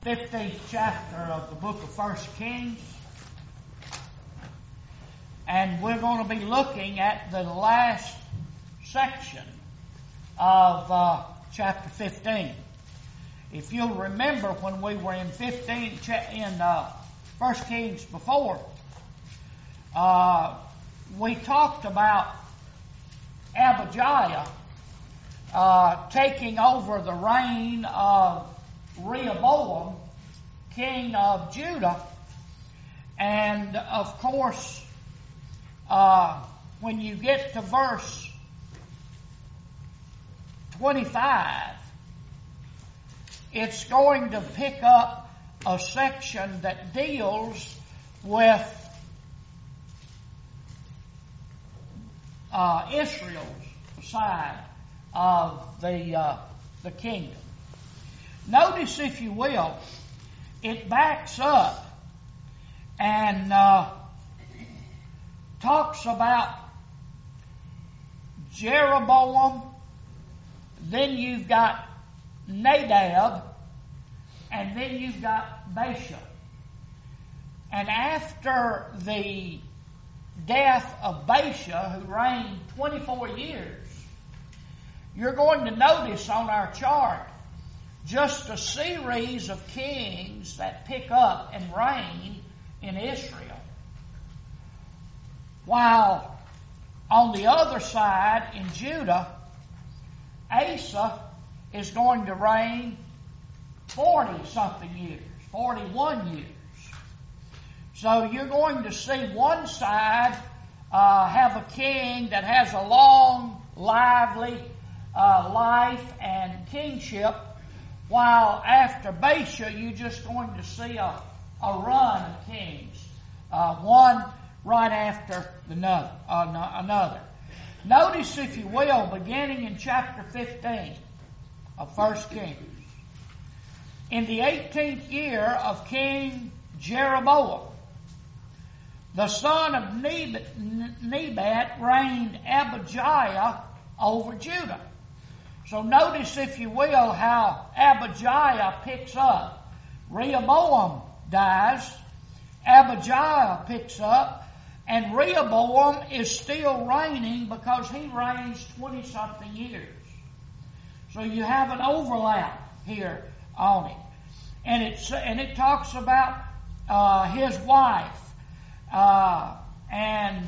15th chapter of the book of 1 Kings. And we're going to be looking at the last section of chapter 15. If you'll remember when we were in 1 Kings before, we talked about Abijah taking over the reign of Rehoboam, king of Judah. And of course, when you get to verse 25, it's going to pick up a section that deals with Israel's side of the kingdom. Notice, if you will, it backs up and talks about Jeroboam. Then you've got Nadab, and then you've got Baasha. And after the death of Baasha, who reigned 24 years, you're going to notice on our chart just a series of kings that pick up and reign in Israel. While on the other side in Judah, Asa is going to reign 40-something years, 41 years. So you're going to see one side have a king that has a long, lively life and kingship, while after Baasha, you're just going to see a run of kings, one right after another. Notice, if you will, beginning in chapter 15 of 1 Kings. In the 18th year of King Jeroboam, the son of Nebat reigned Abijah over Judah. So notice, if you will, how Abijah picks up. Rehoboam dies, Abijah picks up, and Rehoboam is still reigning because he reigns 20-something years. So you have an overlap here on it. And it talks about his wife and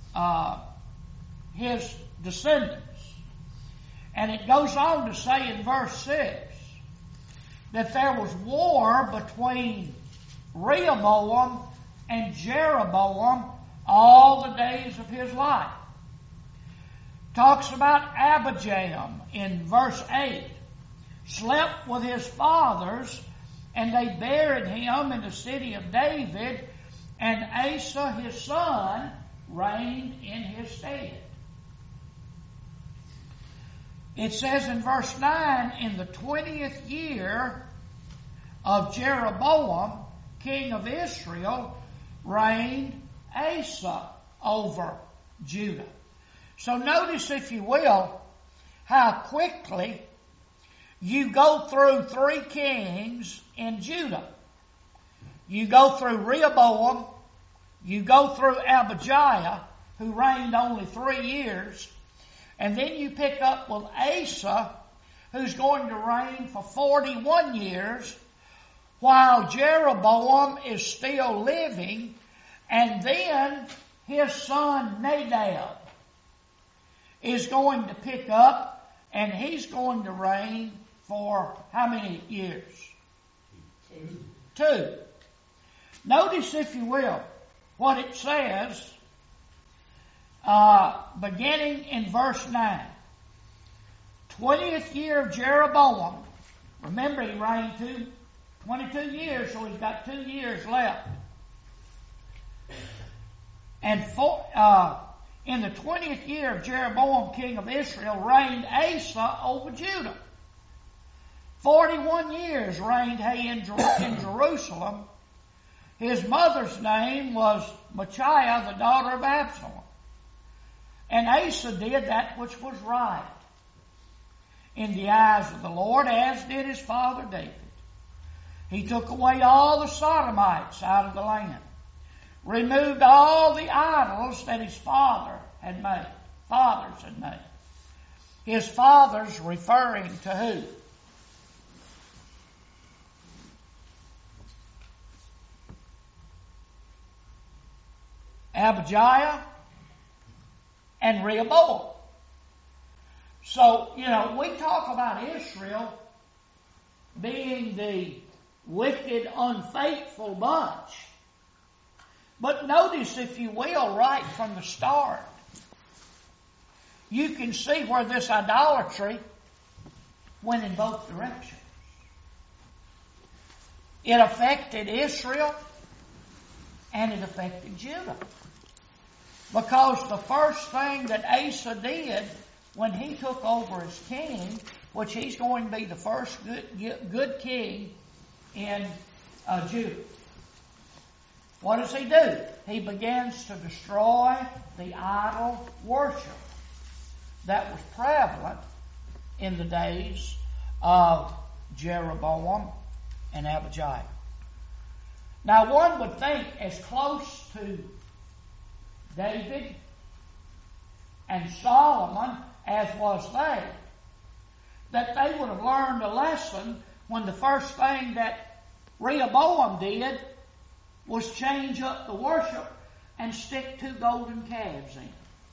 his descendants. And it goes on to say in verse 6 that there was war between Rehoboam and Jeroboam all the days of his life. Talks about Abijah in verse 8. Slept with his fathers, and they buried him in the city of David, and Asa his son reigned in his stead. It says in verse 9, in the 20th year of Jeroboam, king of Israel, reigned Asa over Judah. So notice, if you will, how quickly you go through three kings in Judah. You go through Rehoboam, you go through Abijah, who reigned only 3 years, and then you pick up with Asa, who's going to reign for 41 years, while Jeroboam is still living, and then his son Nadab is going to pick up, and he's going to reign for how many years? 2. Notice, if you will, what it says beginning in verse 9. 20th year of Jeroboam. Remember, he reigned 22 years, so he's got 2 years left. And in the 20th year of Jeroboam, king of Israel, reigned Asa over Judah. 41 years reigned he in Jerusalem. His mother's name was Michaiah, the daughter of Absalom. And Asa did that which was right in the eyes of the Lord, as did his father David. He took away all the Sodomites out of the land. Removed all the idols that his fathers had made. His fathers referring to who? Abijah and Rehoboam. So, we talk about Israel being the wicked, unfaithful bunch. But notice, if you will, right from the start, you can see where this idolatry went in both directions. It affected Israel and it affected Judah. Because the first thing that Asa did when he took over as king, which he's going to be the first good king in Judah. What does he do? He begins to destroy the idol worship that was prevalent in the days of Jeroboam and Abijah. Now one would think, as close to David and Solomon as was they, that they would have learned a lesson when the first thing that Rehoboam did was change up the worship and stick 2 golden calves in.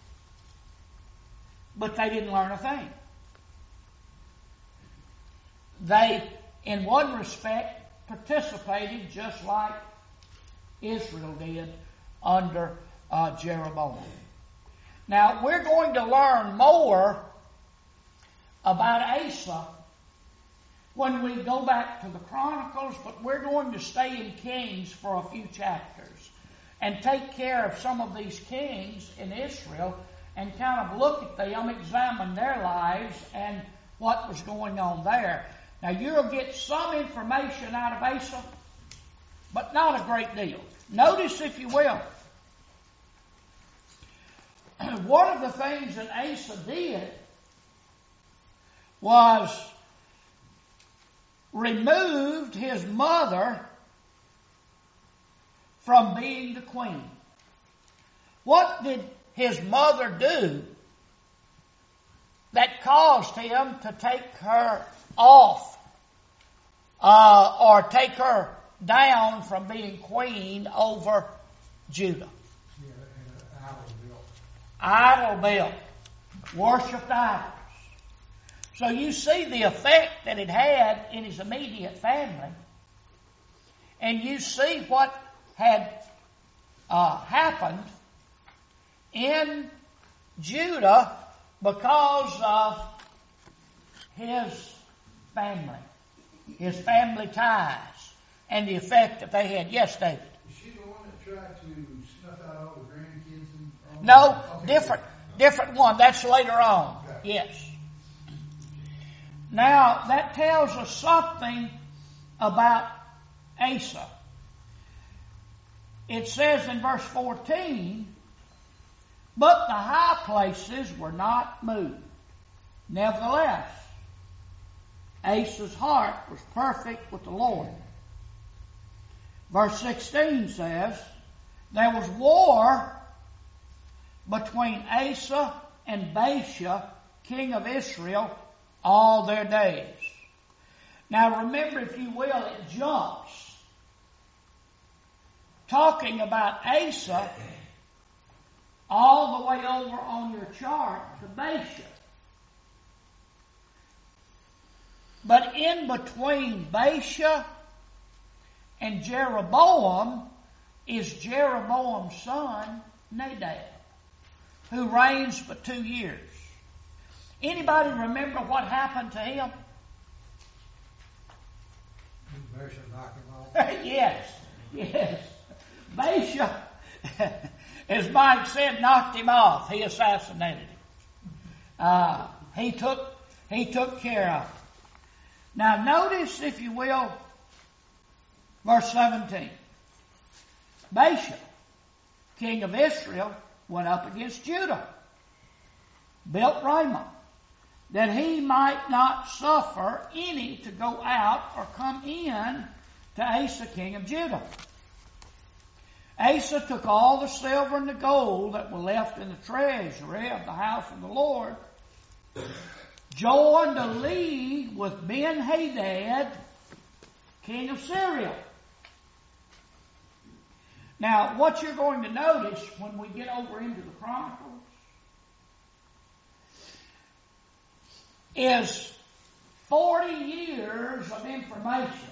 But they didn't learn a thing. They, in one respect, participated just like Israel did under Jeroboam. Now, we're going to learn more about Asa when we go back to the Chronicles, but we're going to stay in Kings for a few chapters and take care of some of these kings in Israel and kind of look at them, examine their lives and what was going on there. Now, you'll get some information out of Asa, but not a great deal. Notice, if you will, one of the things that Asa did was removed his mother from being the queen. What did his mother do that caused him to take her off or take her down from being queen over Judah? Idol built. Worshipped idols. So you see the effect that it had in his immediate family. And you see what had happened in Judah because of his family ties, and the effect that they had. Yes, David? Is she the one that tried to snuff out all the grandkids? No, okay. Different one. That's later on. Okay. Yes. Now, that tells us something about Asa. It says in verse 14, but the high places were not moved. Nevertheless, Asa's heart was perfect with the Lord. Verse 16 says, there was war between Asa and Baasha, king of Israel, all their days. Now remember, if you will, it jumps. Talking about Asa all the way over on your chart to Baasha. But in between Baasha and Jeroboam is Jeroboam's son, Nadab, who reigns for 2 years. Anybody remember what happened to him? Baasha knocked him off. Yes. Baasha, as Mike said, knocked him off. He assassinated him. He took care of him. Now notice, if you will, verse 17. Baasha, king of Israel, went up against Judah, built Ramah, that he might not suffer any to go out or come in to Asa, king of Judah. Asa took all the silver and the gold that were left in the treasury of the house of the Lord, joined a league with Ben-Hadad, king of Syria. Now, what you're going to notice when we get over into the Chronicles is 40 years of information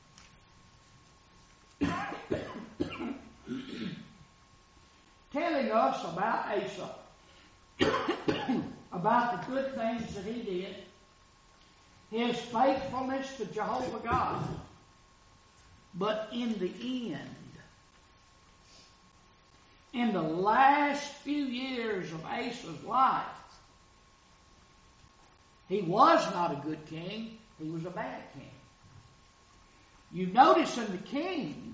telling us about Asa, about the good things that he did, his faithfulness to Jehovah God. But in the end, in the last few years of Asa's life, he was not a good king, he was a bad king. You notice in the Kings,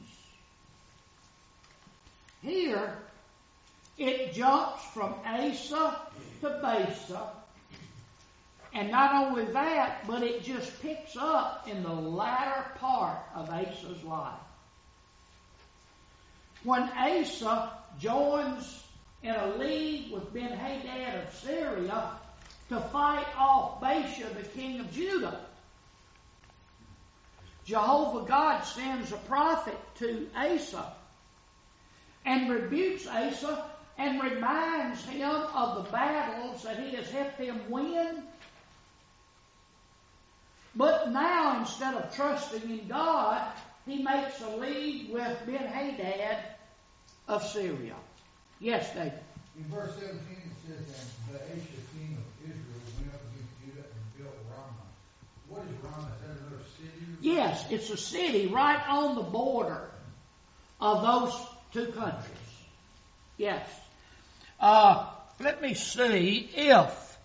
here, it jumps from Asa to Baasa. And not only that, but it just picks up in the latter part of Asa's life. When Asa joins in a league with Ben-Hadad of Syria to fight off Baasha, the king of Judah, Jehovah God sends a prophet to Asa and rebukes Asa and reminds him of the battles that he has helped him win. But now, instead of trusting in God, he makes a league with Ben-Hadad of Syria. Yes, David. In verse 17 it says, and Baasha, king of Israel, went up against Judah and built Ramah. What is Ramah? Is that another city? Yes, it's a city right on the border of those two countries. Yes. Let me see if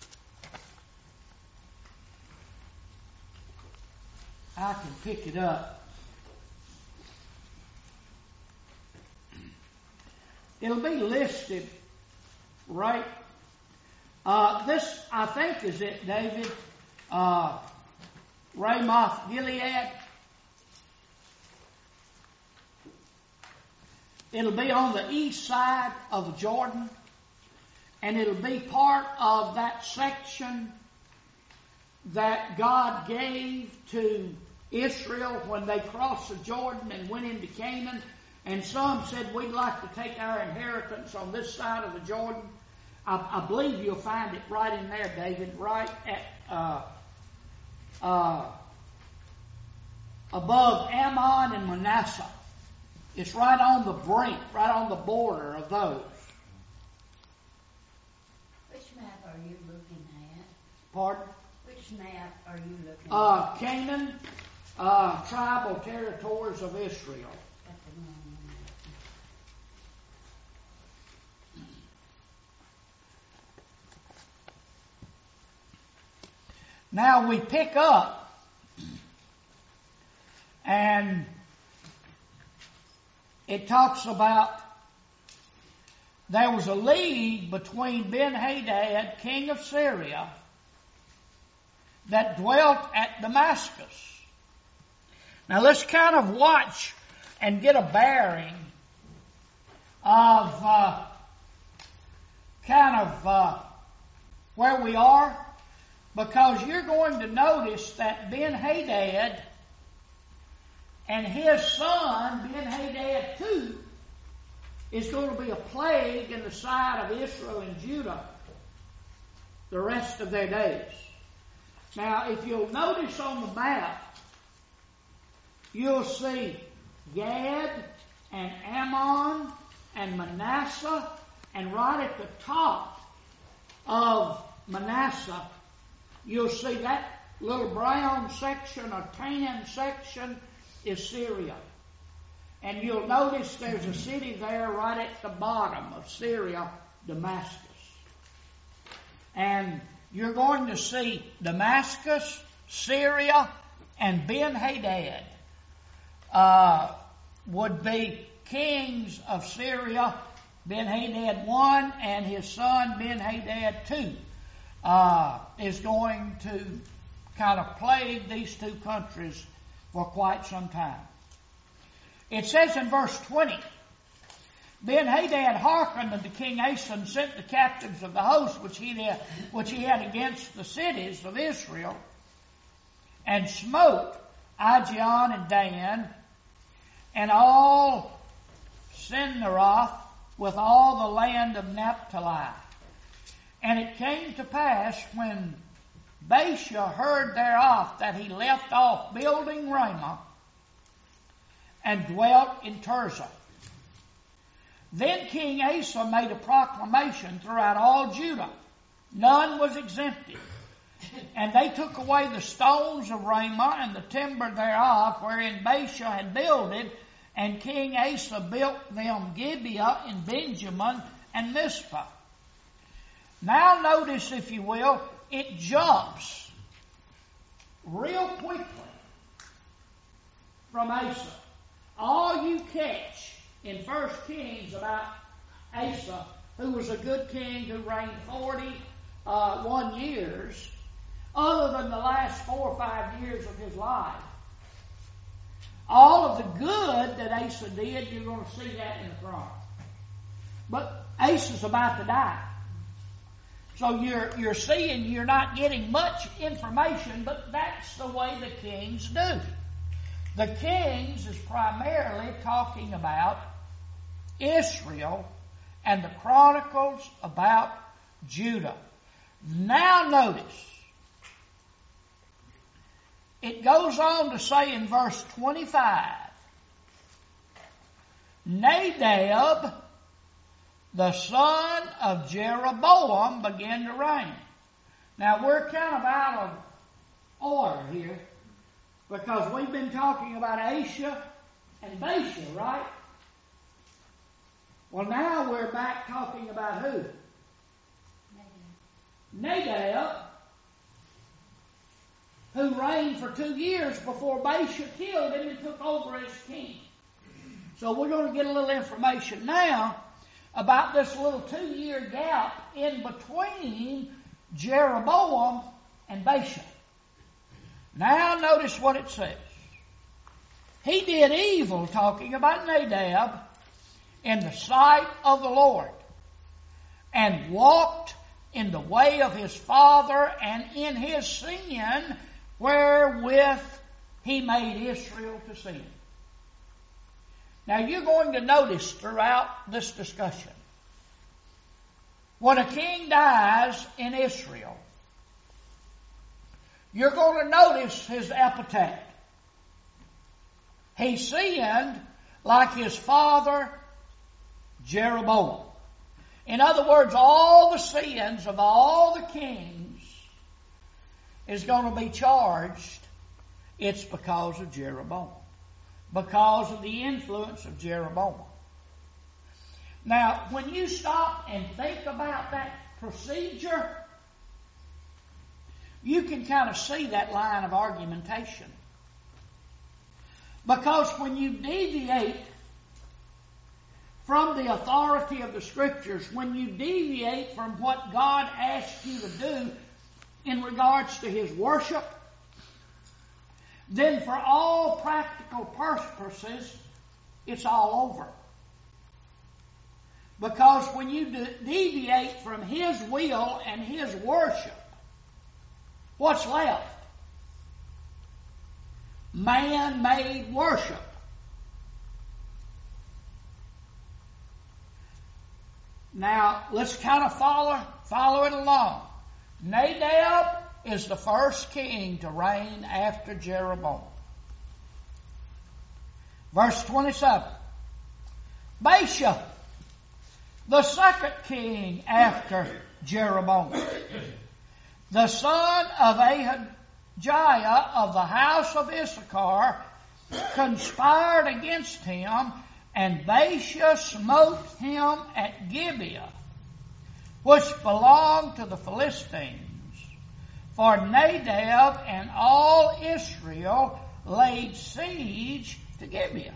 I can pick it up. It'll be listed right. This, I think, is it, David. Ramoth Gilead. It'll be on the east side of the Jordan, and it'll be part of that section that God gave to Israel when they crossed the Jordan and went into Canaan. And some said, we'd like to take our inheritance on this side of the Jordan. I believe you'll find it right in there, David, right at above Ammon and Manasseh. It's right on the brink, right on the border of those. Which map are you looking at? Pardon? Which map are you looking at? Canaan, tribal territories of Israel. At the moment. Now we pick up, and it talks about there was a league between Ben-Hadad, king of Syria, that dwelt at Damascus. Now let's kind of watch and get a bearing of where we are, because you're going to notice that Ben-Hadad and his son, Ben-Hadad too, is going to be a plague in the sight of Israel and Judah the rest of their days. Now, if you'll notice on the map, you'll see Gad and Ammon and Manasseh, and right at the top of Manasseh, you'll see that little brown section or tan section is Syria. And you'll notice there's a city there right at the bottom of Syria, Damascus. And you're going to see Damascus, Syria, and Ben-Hadad would be kings of Syria. Ben-Hadad I and his son Ben-Hadad II is going to kind of plague these two countries for quite some time. It says in verse 20, Ben-Hadad hearkened unto King Asa and sent the captains of the host which he had against the cities of Israel, and smote Aijalon and Dan, and all Sinneroth with all the land of Naphtali. And it came to pass when Baasha heard thereof that he left off building Ramah and dwelt in Tirzah. Then King Asa made a proclamation throughout all Judah. None was exempted. And they took away the stones of Ramah and the timber thereof, wherein Baasha had builded, and King Asa built them Gibeah in Benjamin and Mizpah. Now notice, if you will, it jumps real quickly from Asa. All you catch in 1 Kings about Asa, who was a good king who reigned 41 years, other than the last 4 or 5 years of his life. All of the good that Asa did, you're going to see that in the front. But Asa's about to die. So you're seeing, you're not getting much information, but that's the way the kings do. The Kings is primarily talking about Israel and the Chronicles about Judah. Now notice, it goes on to say in verse 25, Nadab, the son of Jeroboam, began to reign. Now we're kind of out of order here, because we've been talking about Asa and Baasha, right? Well, now we're back talking about who? Nadab, who reigned for 2 years before Baasha killed him and took over as king. So we're going to get a little information now about this little 2-year gap in between Jeroboam and Baasha. Now notice what it says. He did evil, talking about Nadab, in the sight of the Lord, and walked in the way of his father and in his sin, wherewith he made Israel to sin. Now you're going to notice throughout this discussion, when a king dies in Israel, you're going to notice his appetite. He sinned like his father Jeroboam. In other words, all the sins of all the kings is going to be charged. It's because of Jeroboam. Because of the influence of Jeroboam. Now, when you stop and think about that procedure, you can kind of see that line of argumentation. Because when you deviate from the authority of the Scriptures, when you deviate from what God asks you to do in regards to His worship, then for all practical purposes, it's all over. Because when you deviate from His will and His worship, what's left? Man-made worship. Now, let's kind of follow it along. Nadab is the first king to reign after Jeroboam. Verse 27. Baasha, the second king after Jeroboam, the son of Ahijah of the house of Issachar, conspired against him, and Baasha smote him at Gibeah, which belonged to the Philistines. For Nadab and all Israel laid siege to Gibeah.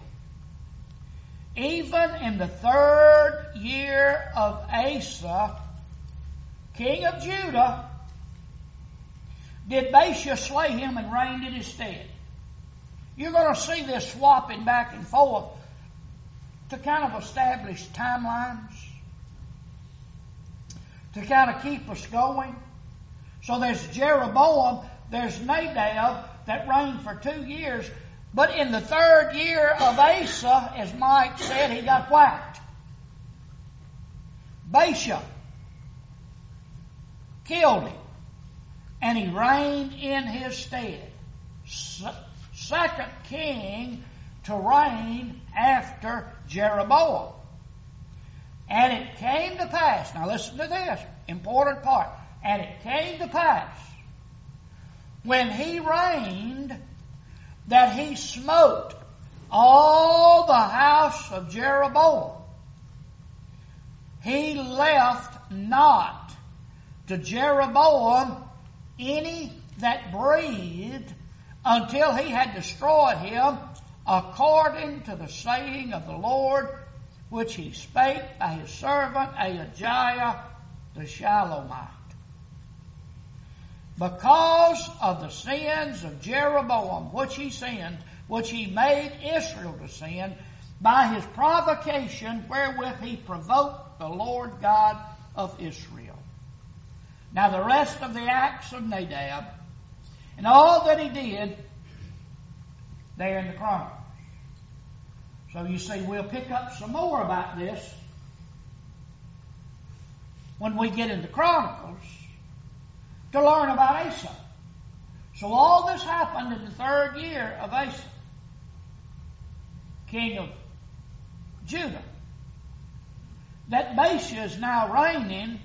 Even in the 3rd year of Asa, king of Judah, did Baasha slay him and reigned in his stead. You're going to see this swapping back and forth to kind of establish timelines, to kind of keep us going. So there's Jeroboam, there's Nadab that reigned for 2 years, but in the 3rd year of Asa, as Mike said, he got whacked. Baasha killed him, and he reigned in his stead. Second king to reign after Jeroboam. And it came to pass, now listen to this, important part. And it came to pass, when he reigned, that he smote all the house of Jeroboam. He left not to Jeroboam any that breathed, until he had destroyed him, according to the saying of the Lord, which he spake by his servant Ahijah the Shilonite. Because of the sins of Jeroboam, which he sinned, which he made Israel to sin, by his provocation wherewith he provoked the Lord God of Israel. Now the rest of the acts of Nadab, and all that he did, there in the Chronicles. So you see, we'll pick up some more about this when we get into Chronicles to learn about Asa. So all this happened in the 3rd year of Asa, king of Judah. That Baasha is now reigning,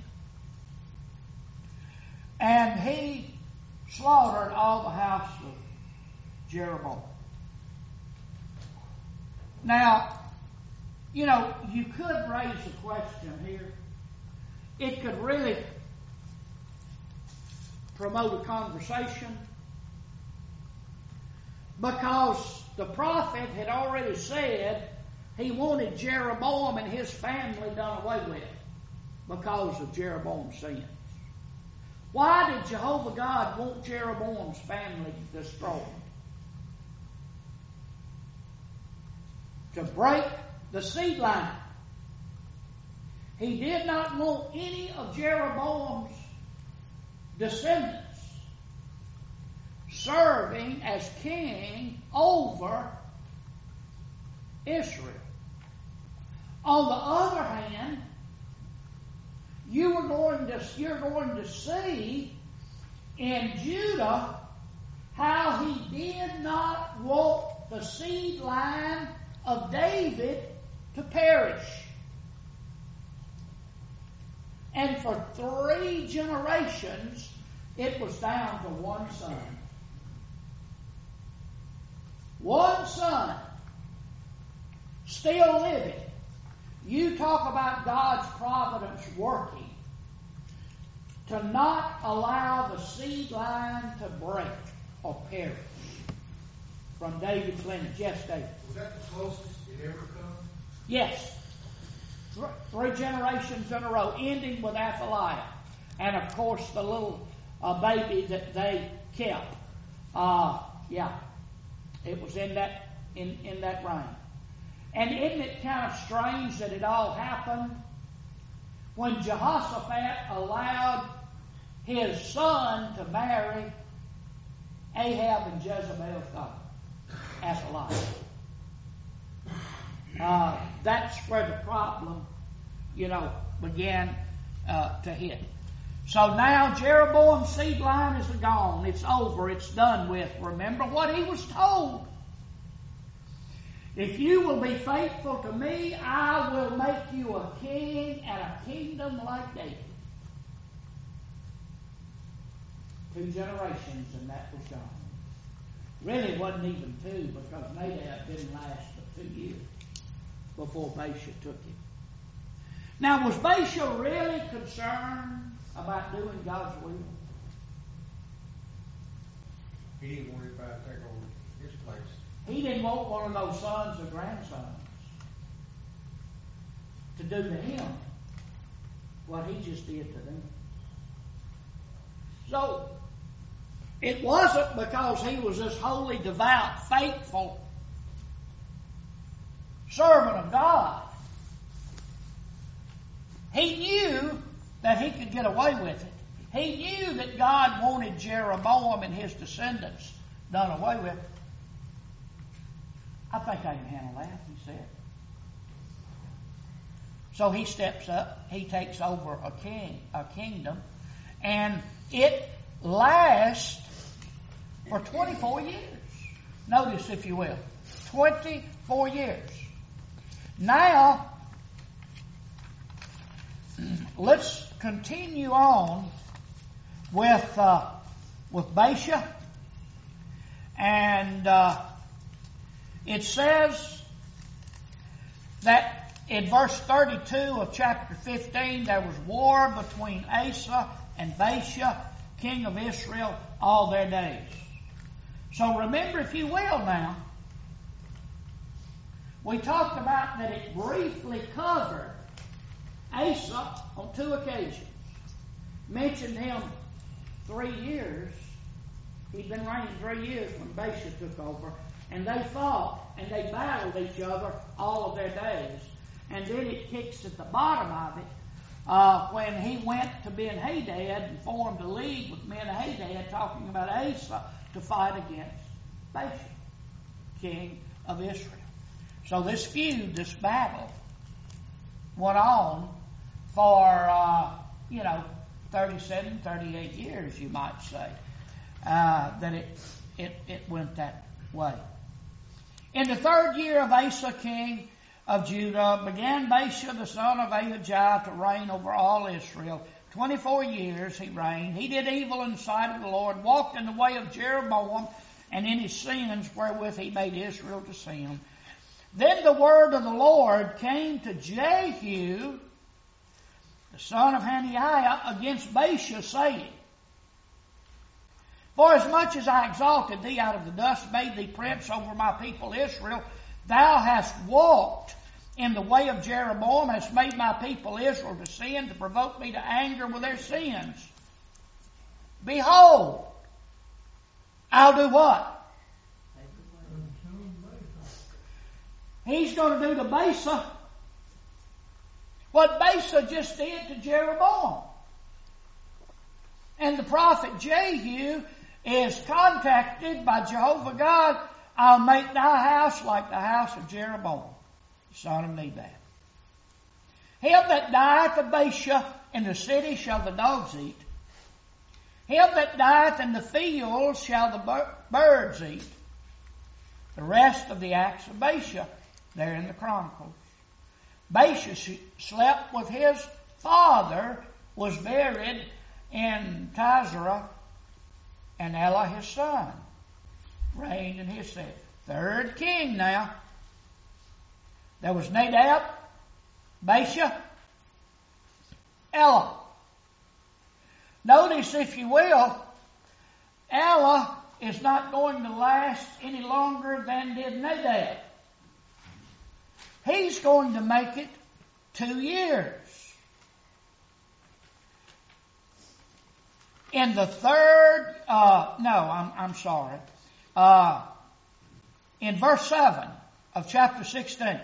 and he slaughtered all the house of Jeroboam. Now, you know, you could raise a question here. It could really promote a conversation, because the prophet had already said he wanted Jeroboam and his family done away with because of Jeroboam's sins. Why did Jehovah God want Jeroboam's family destroyed? To break the seed line. He did not want any of Jeroboam's descendants serving as king over Israel. On the other hand, you're going to see in Judah how he did not want the seed line of David to perish. And for 3 generations, it was down to one son. One son, still living. You talk about God's providence working to not allow the seed line to break or perish from David's lineage. Yes, David. Was that the closest it ever come? Yes. 3 generations in a row, ending with Athaliah. And of course the little baby that they kept. It was in that reign. And isn't it kind of strange that it all happened when Jehoshaphat allowed his son to marry Ahab and Jezebel's daughter, Athaliah? That's where the problem, began to hit. So now Jeroboam's seed line is gone. It's over. It's done with. Remember what he was told. If you will be faithful to me, I will make you a king and a kingdom like David. 2 generations and that was gone. Really it wasn't even 2 because Nadab didn't last but 2 years before Baasha took him. Now was Baasha really concerned about doing God's will? He didn't worry about taking over his place. He didn't want one of those sons or grandsons to do to him what he just did to them. So, It wasn't because he was this holy, devout, faithful servant of God. He knew that he could get away with it. He knew that God wanted Jeroboam and his descendants done away with. I think I can handle that, he said. So he steps up, he takes over a kingdom, and it lasts for 24 years. Notice, if you will, 24 years. Now, let's continue on with Baasha, and it says that in verse 32 of chapter 15, there was war between Asa and Baasha, king of Israel, all their days. So remember, if you will now, we talked about that it briefly covered Asa on 2 occasions. Mentioned him 3 years. He'd been reigning 3 years when Baasha took over. And they fought and they battled each other all of their days. And then it kicks at the bottom of it when he went to Ben-Hadad and formed a league with Ben-Hadad, talking about Asa to fight against Baasha, king of Israel. So this feud, this battle, went on for, 37, 38 years, you might say, that it went that way. In the 3rd year of Asa, king of Judah, began Baasha the son of Ahijah to reign over all Israel. 24 years he reigned. He did evil in the sight of the Lord, walked in the way of Jeroboam, and in his sins wherewith he made Israel to sin. Then the word of the Lord came to Jehu, the son of Hananiah, against Baasha, saying, Forasmuch as I exalted thee out of the dust, made thee prince over my people Israel, thou hast walked in the way of Jeroboam, hast made my people Israel to sin, to provoke me to anger with their sins. Behold, I'll do what? He's going to do to Baasha what Baasha just did to Jeroboam. And the prophet Jehu is contacted by Jehovah God. I'll make thy house like the house of Jeroboam, son of Nebat. Him that dieth of Baasha in the city shall the dogs eat. Him that dieth in the fields shall the birds eat. The rest of the acts of Baasha, there in the Chronicles. Baasha slept with his father, was buried in Tizerah, and Elah his son reigned in his stead. 3rd king now. There was Nadab, Baasha, Elah. Notice, if you will, Elah is not going to last any longer than did Nadab. He's going to make it 2 years. In the 3rd, in verse 7 of chapter 16.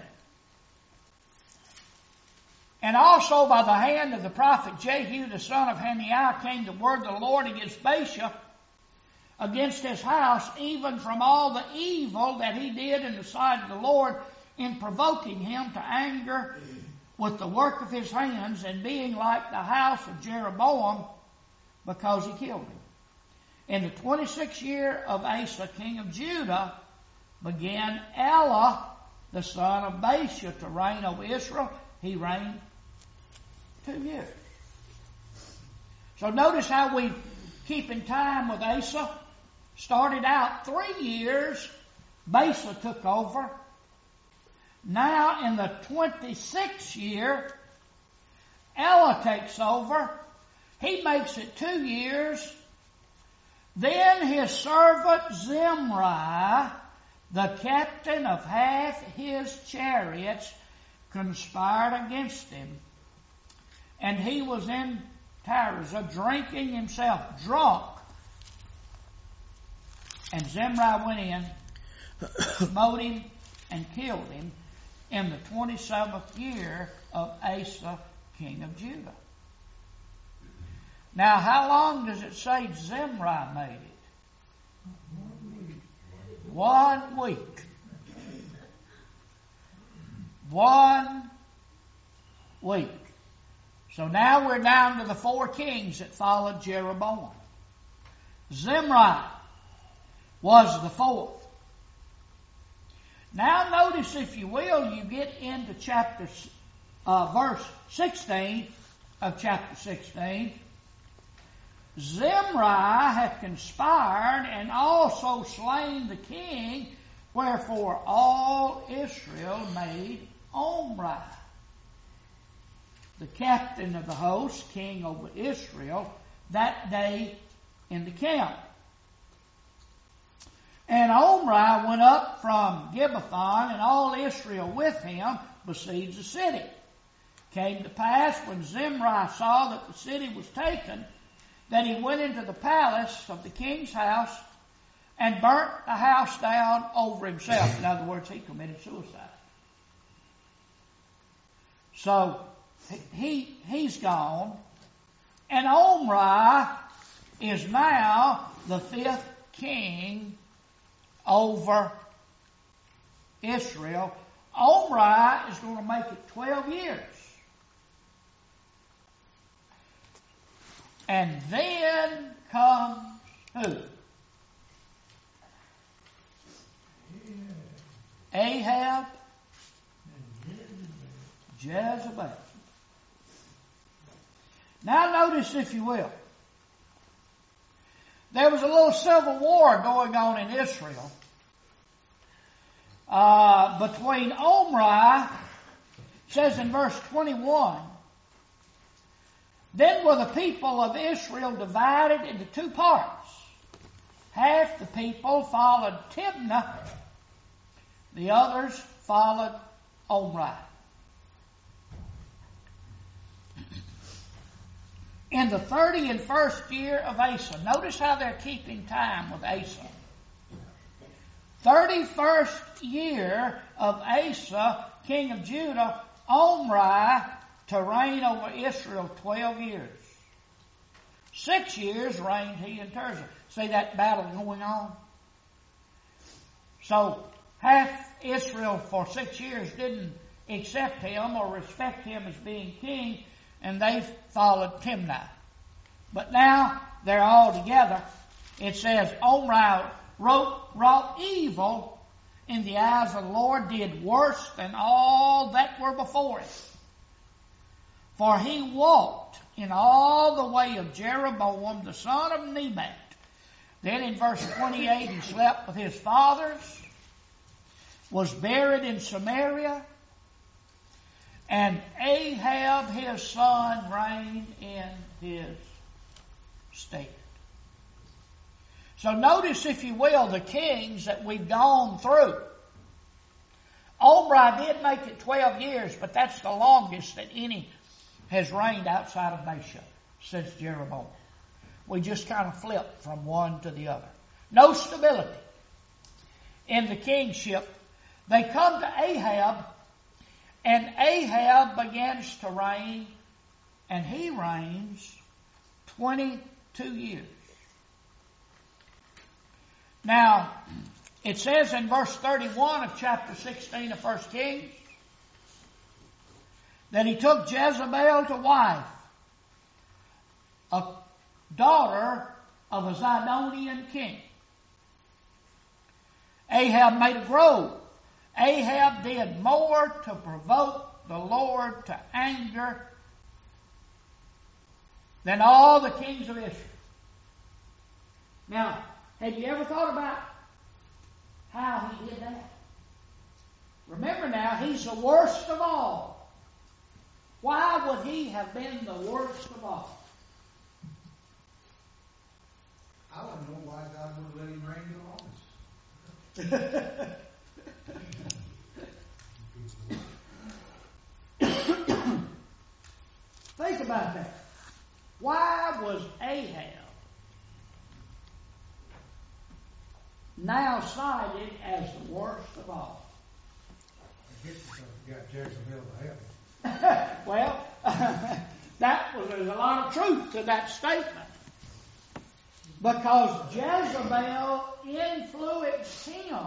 And also by the hand of the prophet Jehu, the son of Hananiah, came the word of the Lord against Baasha, against his house, even from all the evil that he did in the sight of the Lord, in provoking him to anger with the work of his hands, and being like the house of Jeroboam, because he killed him. In the 26th year of Asa, king of Judah, began Elah, the son of Baasha, to reign over Israel. He reigned 2 years. So notice how we keep in time with Asa. Started out 3 years. Baasha took over. Now in the 26th year, Elah takes over. He makes it 2 years. Then his servant Zimri, the captain of half his chariots, conspired against him. And he was in Tirzah, drinking himself drunk And Zimri went in, smote him, and killed him in the 27th year of Asa, king of Judah. Now, how long does it say Zimri made it? 1 week. 1 week. So now we're down to the 4 kings that followed Jeroboam. Zimri was the 4th. Now notice, if you will, you get into verse 16 of chapter 16. Zimri hath conspired and also slain the king, wherefore all Israel made Omri the captain of the host, king over Israel, that day in the camp. And Omri went up from Gibbethon, and all Israel with him besieged the city. Came to pass, when Zimri saw that the city was taken, that he went into the palace of the king's house and burnt the house down over himself. In other words, he committed suicide. So he's gone, and Omri is now the 5th king over Israel. Omri is going to make it 12 years. And then comes who? Ahab, Jezebel. Now notice, if you will, there was a little civil war going on in Israel between Omri. It says in verse 21, then were the people of Israel divided into 2 parts. Half the people followed Timnah, the others followed Omri. In the 31st year of Asa, notice how they're keeping time with Asa. 31st year of Asa, king of Judah, Omri to reign over Israel 12 years. 6 years reigned he in Tirzah. See that battle going on? So half Israel for 6 years didn't accept him or respect him as being king, and they followed Timnah. But now they're all together. It says Omri wrought evil in the eyes of the Lord, did worse than all that were before him. For he walked in all the way of Jeroboam the son of Nebat. Then in verse 28, he slept with his fathers, was buried in Samaria, and Ahab his son reigned in his stead. So notice, if you will, the kings that we've gone through. Omri did make it 12 years, but that's the longest that any has reigned outside of Baasha since Jeroboam. We just kind of flipped from one to the other. No stability in the kingship. They come to Ahab, and Ahab begins to reign, and he reigns 22 years. Now, it says in verse 31 of chapter 16 of 1 Kings, that he took Jezebel to wife, a daughter of a Zidonian king. Ahab made a grove. Ahab did more to provoke the Lord to anger than all the kings of Israel. Now, have you ever thought about how he did that? Remember now, he's the worst of all. Why would he have been the worst of all? I don't know why God would let him reign in office. Think about that. Why was Ahab now cited as the worst of all. I guess you got Jacksonville to help. Well, there's a lot of truth to that statement. Because Jezebel influenced him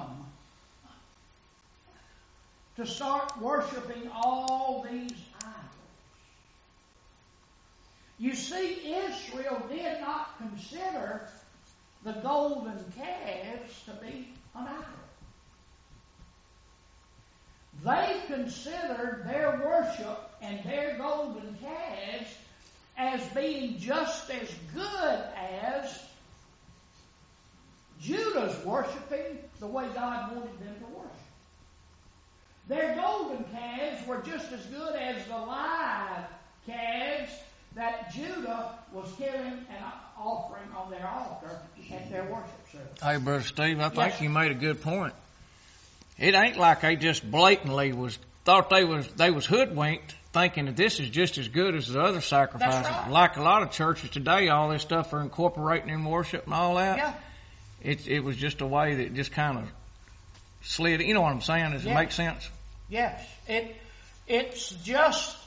to start worshiping all these idols. You see, Israel did not consider the golden calves to be an idol. They considered their worship and their golden calves as being just as good as Judah's worshiping the way God wanted them to worship. Their golden calves were just as good as the live calves that Judah was killing and offering on their altar at their worship service. Hey, Brother Steve, I think Yes. you made a good point. It ain't like they just blatantly thought they was hoodwinked, thinking that this is just as good as the other sacrifices. That's right. Like a lot of churches today, all this stuff are incorporating in worship and all that. Yeah. It was just a way that just kind of slid. You know what I'm saying? Does it make sense? Yes. It's just,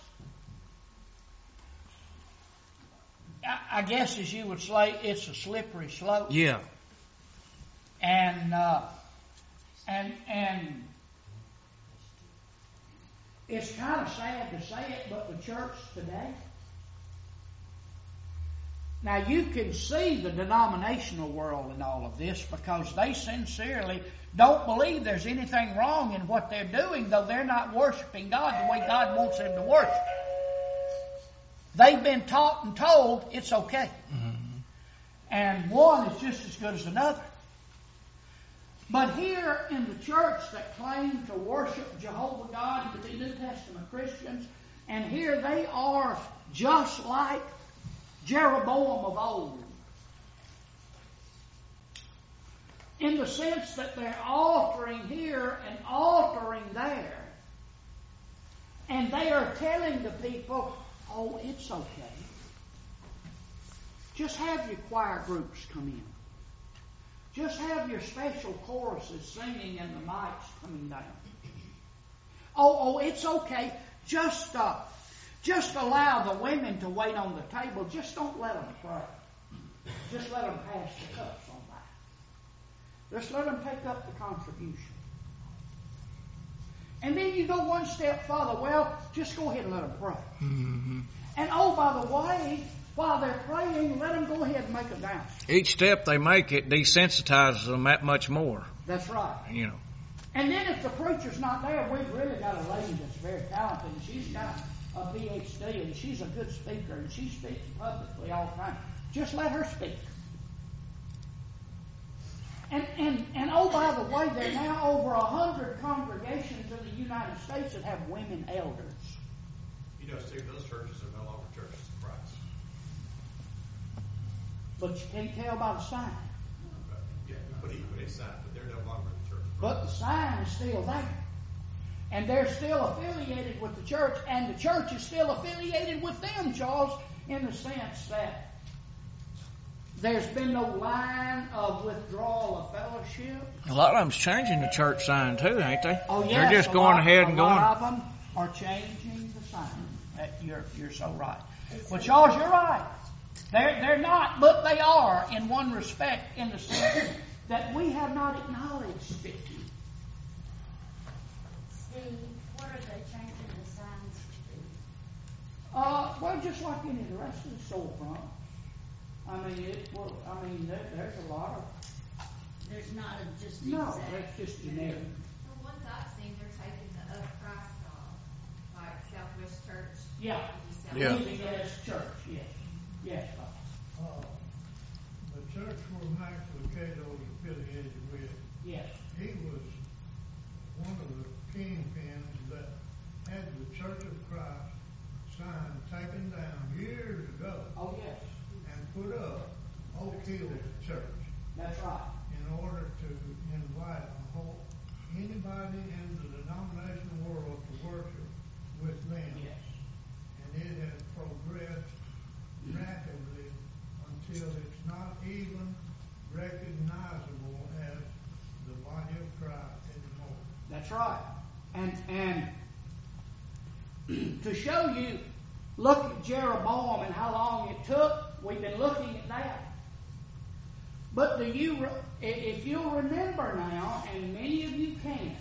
I guess as you would say, it's a slippery slope. Yeah. And it's kind of sad to say it, but the church today, now you can see the denominational world in all of this because they sincerely don't believe there's anything wrong in what they're doing, though they're not worshiping God the way God wants them to worship. They've been taught and told it's okay. Mm-hmm. And one is just as good as another. But here in the church that claim to worship Jehovah God, to be New Testament Christians, and here they are just like Jeroboam of old, in the sense that they're altering here and altering there, and they are telling the people, oh, it's okay. Just have your choir groups come in. Just have your special choruses singing and the mics coming down. Oh, it's okay. Just allow the women to wait on the table. Just don't let them pray. Just let them pass the cups on by. Just let them take up the contribution. And then you go one step further. Well, just go ahead and let them pray. Mm-hmm. And oh, by the way, while they're praying, let them go ahead and make a dance. Each step they make, it desensitizes them that much more. That's right. You know. And then if the preacher's not there, we've really got a lady that's very talented, and she's got a PhD, and she's a good speaker, and she speaks publicly all the time. Just let her speak. And oh, by the way, there are now over 100 congregations in the United States that have women elders. You know, Steve, those churches are no longer churches of Christ. But you can't tell by the sign. Yeah, but equally a sign, but they're no longer the church of Christ. But the sign is still there. And they're still affiliated with the church, and the church is still affiliated with them, Charles, in the sense that there's been no line of withdrawal of fellowship. A lot of them's changing the church sign too, ain't they? Oh, yes. They're just going ahead and going. A lot of them are changing the sign. You're so right. But Charles, you're right. They're not, but they are in one respect, in the sense that we have not acknowledged it. Steve, what are they changing the signs to be? Well, just like any of the rest of the storefront. There's a lot of. There's not just No, exact. that's just generic. The ones I've seen, they're taking the up Christ off, like Southwest Church. Yeah. Yeah. Leaving it as church, yes. Yes, Bob. The church where Max Lucado was affiliated with, Yes. he was one of the kingpins that had the Church of Christ sign taken down years ago Oh, yes. and put up Oak Hill Church That's right. in order to invite anybody in the denominational world to worship with them. Yes. And it has progressed rapidly until it's not even recognizable as That's right. And to show you, look at Jeroboam and how long it took. We've been looking at that. But if you'll remember now, and many of you can,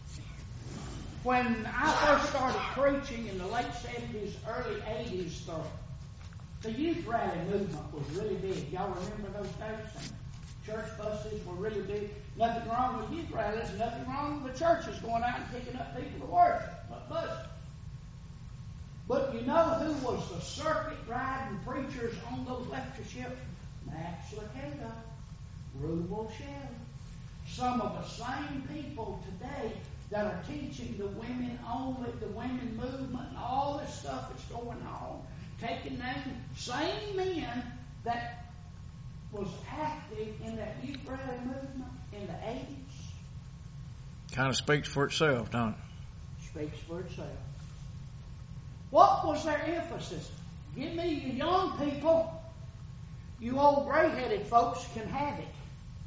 when I first started preaching in the late 70s, early 80s, the youth rally movement was really big. Y'all remember those days? And church buses were really big. Nothing wrong with youth rallies, nothing wrong with the churches going out and picking up people to worship, but buses. But you know who was the circuit riding preachers on those lectureships? Max Lucado, Rubel Shelley. Some of the same people today that are teaching the women only, the women movement, and all this stuff that's going on, taking names, same men that was active in that youth rally movement in the 80s. Kind of speaks for itself, don't it? Speaks for itself. What was their emphasis? Give me you young people. You old gray-headed folks can have it.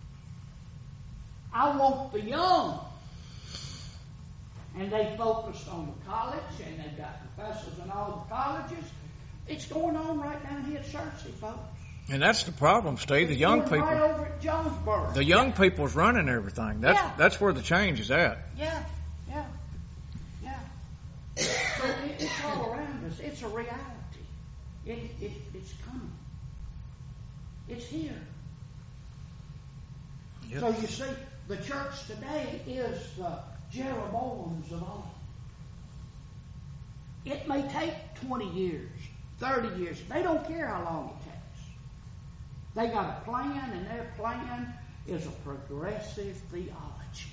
I want the young. And they focused on the college, and they've got professors in all the colleges. It's going on right down here at Searcy, folks. And that's the problem, Steve. The young people, right over at Jonesboro. the young people's running everything. That's where the change is at. Yeah. So it's all around us. It's a reality. It's coming. It's here. Yep. So you see, the church today is the Jeroboams of old. It may take 20 years, 30 years. They don't care how long it takes. They got a plan, and their plan is a progressive theology.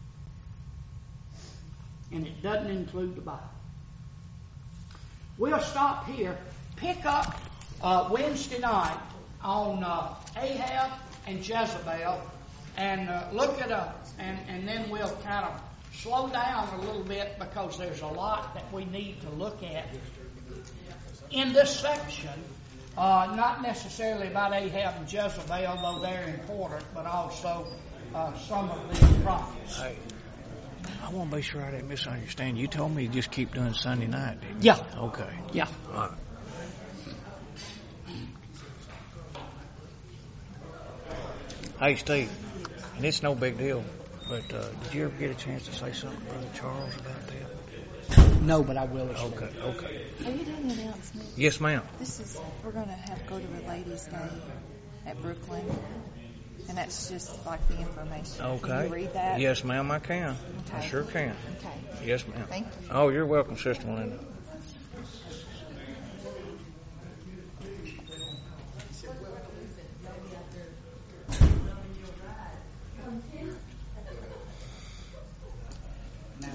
And it doesn't include the Bible. We'll stop here. Pick up Wednesday night on Ahab and Jezebel, and look it up, and then we'll kind of slow down a little bit, because there's a lot that we need to look at in this section. Not necessarily about Ahab and Jezebel, although they're important, but also some of these prophets. Hey, I want to be sure I didn't misunderstand. You told me you just keep doing Sunday night, didn't you? Yeah. Okay. Yeah. All right. Hey, Steve, and it's no big deal, but did you ever get a chance to say something to Brother Charles about that? No, but I will. Okay. Are you doing the announcement? Yes, ma'am. We're going to go to the Ladies' Day at Brooklyn, and that's just like the information. Okay. Can you read that? Yes, ma'am, I can. Okay. I sure can. Okay. Yes, ma'am. Thank you. Oh, you're welcome, Sister Melinda. Now,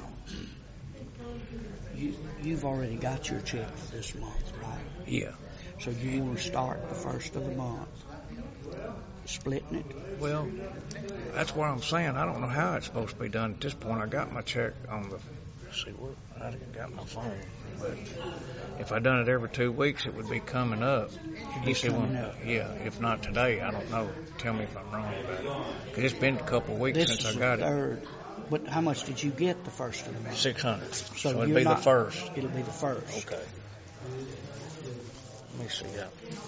you've already got your check for this month, right? Yeah. So you want to start the first of the month, splitting it? Well, that's what I'm saying. I don't know how it's supposed to be done at this point. I got my check on the. Let's see where I got my phone. But if I done it every 2 weeks, it would be coming up. You see, yeah. If not today, I don't know. Tell me if I'm wrong about it. Because it's been a couple of weeks since I got it. But how much did you get the first of the month? 600. So you're it'd be the first. It'll be the first. Okay. Let me see that.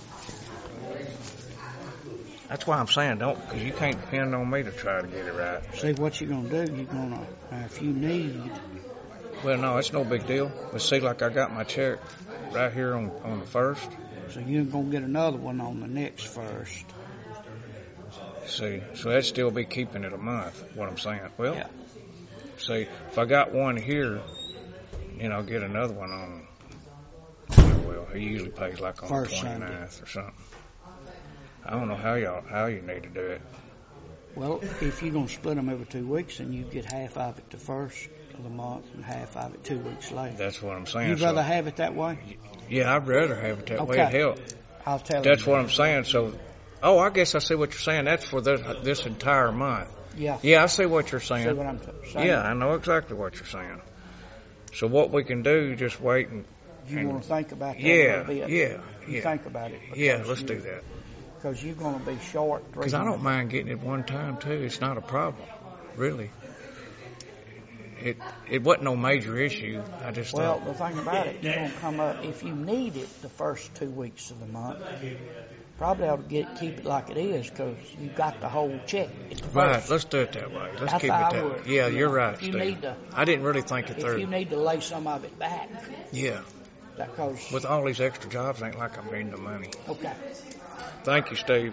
That's why I'm saying because you can't depend on me to try to get it right. See, what you're going to do, you're going to, if you need... Well, no, it's no big deal. But see, like I got my check right here on the first. So you're going to get another one on the next first. See, so that'd still be keeping it a month, what I'm saying. Well, yeah. See, if I got one here, then I'll get another one on, well, he usually pays like on First the 29th Sunday. or something. I don't know how you need to do it. Well, if you're going to split them every 2 weeks, then you get half of it the first of the month and half of it 2 weeks later. That's what I'm saying. You'd rather have it that way? Yeah, I'd rather have it that way. It helps. I'll tell you. That's what I'm saying. So, I guess I see what you're saying. That's for this entire month. Yeah. Yeah, I see what you're saying. See what I'm saying? Yeah, I know exactly what you're saying. So what we can do, just wait and... You want to think about that a Yeah, little bit? yeah. You think about it. Yeah, let's do that. Because you're going to be short. Because I don't mind getting it one time, too. It's not a problem, really. it wasn't no major issue. I just Well, thought, the thing about it, you're gonna come up if you need it the first 2 weeks of the month. Probably ought to keep it like it is, because you got the whole check at the right, first. let's do it that way. Let's That's keep it how I that way. would. Yeah, you're right, If you Steve. need to- I didn't really think it If through. you need to lay some of it back, Yeah, because with all these extra jobs, ain't like I'm needing the money. okay. Thank you, Steve.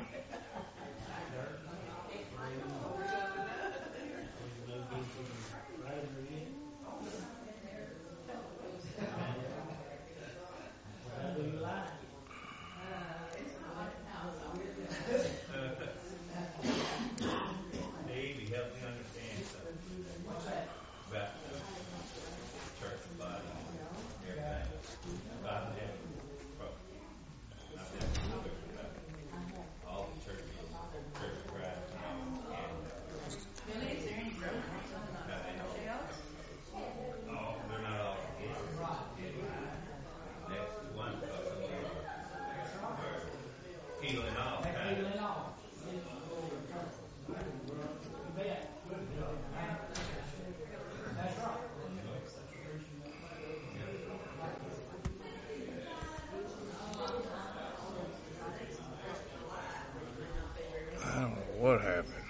Dave, you help me understand something about the church body and everything. About having, I've had some other about all the churches, Church of Christ and all, oh, they're not all together. Next one, because of healing all kind of. I don't know what happened.